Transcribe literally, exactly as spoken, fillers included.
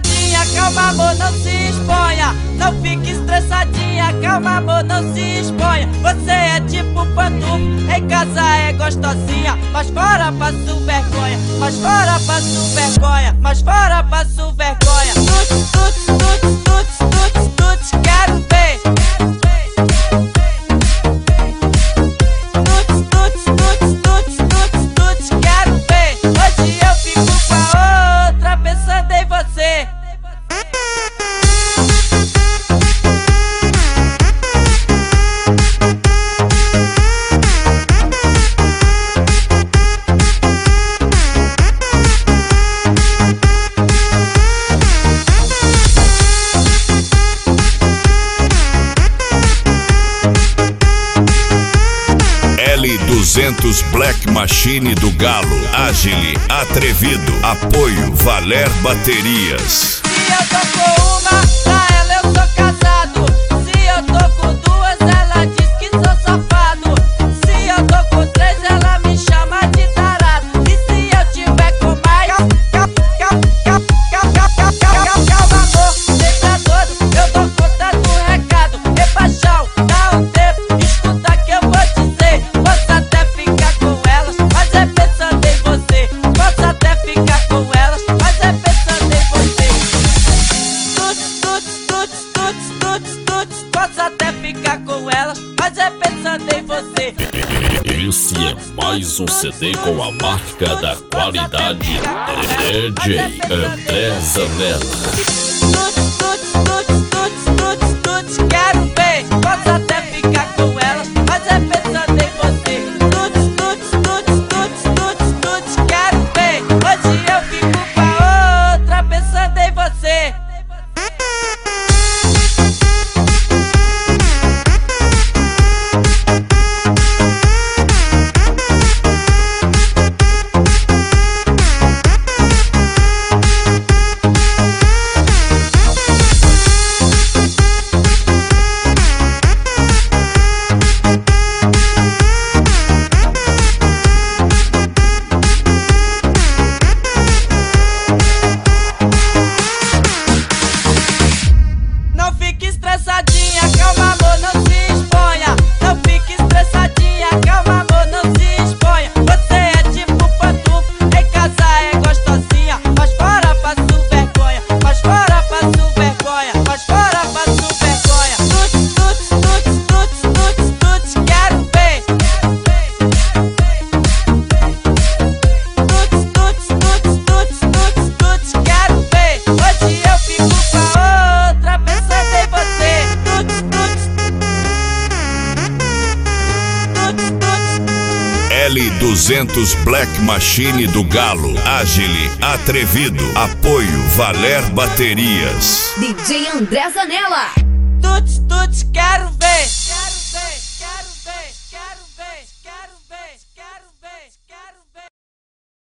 estressadinha, calma amor, não se exponha. Não fique estressadinha, calma amor, não se exponha. Você é tipo pantufo, em casa é gostosinha, mas fora passo vergonha, mas fora passo vergonha, mas fora passo vergonha. Tuts, tuts, tuts, tuts, tuts, tuts, quero ver. Tuts, tuts, tuts, tuts, tuts, tuts, quero ver. Hoje eu fico com a outra pensando em você. L duzentos Black Machine do Galo, Agile, atrevido, apoio Valer Baterias. Se eu tô com uma, pra ela eu tô casado. Se eu tô com duas, ela diz que sou safado. Se eu tô com três, ela me chama de tarado. E se eu tiver com mais, calma amor, deixa todo, eu dou conta do recado. Rebaixão, dá um tempo, escuta que eu vou dizer. Posso até ficar com elas, mas é pensando em você. Posso até ficar com elas, mas é pensando em você. Tuts, tuts, tuts, tuts, tuts, tuts. Posso até ficar com elas, mas é pensando em você. Esse é mais um C D com a marca da qualidade D J André Zanella. Tuts, tuts, tuts, tuts, tuts, tuts, quero ver. Posso até ficar com elas, mas é pensando em você. Tuts, tuts, tuts, tuts, tuts, tuts, quero ver. Hoje eu fico com a outra pensando em você. Não fique estressadinha, calma amor, não se exponha. Não fique estressadinha, calma amor, não se exponha. Você é tipo pantufo, em casa é gostosinha, mas fora passo vergonha, mas fora passo vergonha, mas fora passo vergonha. Tuts, tuts, tuts, tuts, tuts, tuts, quero ver. Tuts, tuts, tuts, tuts, tuts, tuts, quero ver. Hoje eu fico com a outra pensando em você. Tuts, tuts, tuts, tuts. L duzentos Black Machine do Galo, Agile, atrevido, apoio Valer Baterias. D J André Zanella. Tuts, tuts,